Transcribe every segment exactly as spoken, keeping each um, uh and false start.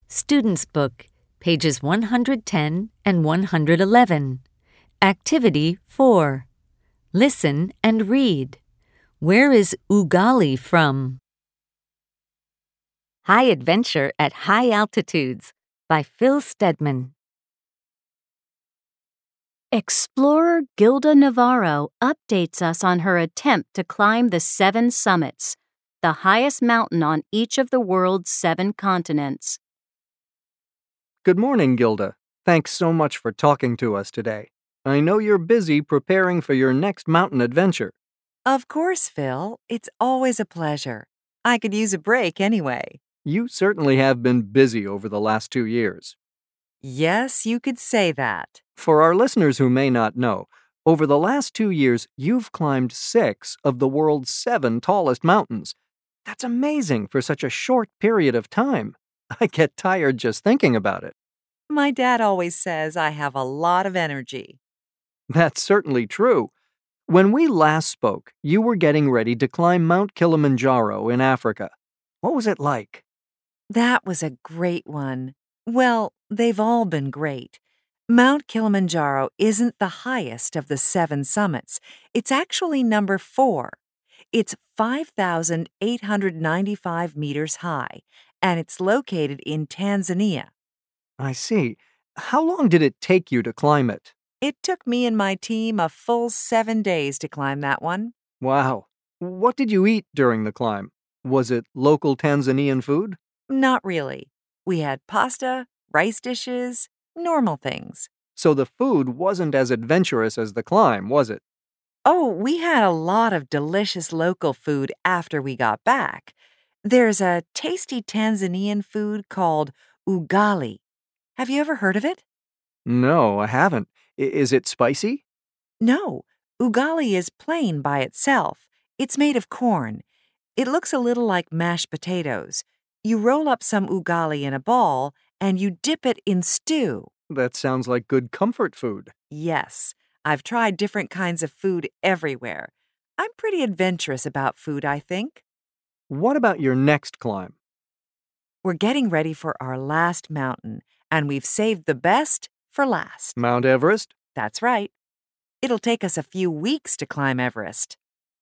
Student's Book, pages one hundred ten and one hundred eleven. Activity four. Listen and read. Where is Ugali from? High Adventure at High Altitudes by Phil Stedman. Explorer Gilda Navarro updates us on her attempt to climb the seven summits, the highest mountain on each of the world's seven continents. Good morning, Gilda. Thanks so much for talking to us today. I know you're busy preparing for your next mountain adventure. Of course, Phil. It's always a pleasure. I could use a break anyway. You certainly have been busy over the last two years. Yes, you could say that. For our listeners who may not know, over the last two years, you've climbed six of the world's seven tallest mountains. That's amazing for such a short period of time. I get tired just thinking about it. My dad always says I have a lot of energy. That's certainly true. When we last spoke, you were getting ready to climb Mount Kilimanjaro in Africa. What was it like? That was a great one. Well, they've all been great. Mount Kilimanjaro isn't the highest of the seven summits. It's actually number four. It's five thousand eight hundred ninety-five meters high, and it's located in Tanzania. I see. How long did it take you to climb it? It took me and my team a full seven days to climb that one. Wow. What did you eat during the climb? Was it local Tanzanian food? Not really. We had pasta, rice dishes, normal things. So the food wasn't as adventurous as the climb, was it? Oh, we had a lot of delicious local food after we got back. There's a tasty Tanzanian food called ugali. Have you ever heard of it? No, I haven't. I- is it spicy? No, ugali is plain by itself. It's made of corn. It looks a little like mashed potatoes. You roll up some ugali in a ball and you dip it in stew. That sounds like good comfort food. Yes, I've tried different kinds of food everywhere. I'm pretty adventurous about food, I think. What about your next climb? We're getting ready for our last mountain, and we've saved the best for last. Mount Everest? That's right. It'll take us a few weeks to climb Everest.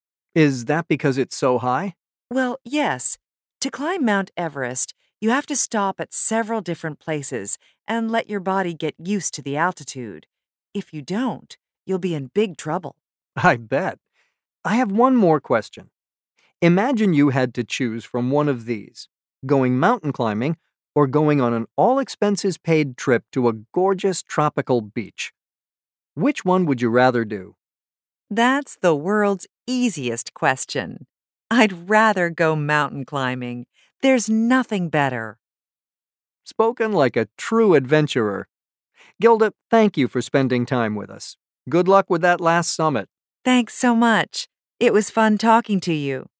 Is that because it's so high? Well, yes. To climb Mount Everest, you have to stop at several different places and let your body get used to the altitude. If you don't, you'll be in big trouble. I bet. I have one more question. Imagine you had to choose from one of these, going mountain climbing or going on an all-expenses-paid trip to a gorgeous tropical beach. Which one would you rather do? That's the world's easiest question. I'd rather go mountain climbing. There's nothing better. Spoken like a true adventurer. Gilda, thank you for spending time with us. Good luck with that last summit. Thanks so much. It was fun talking to you.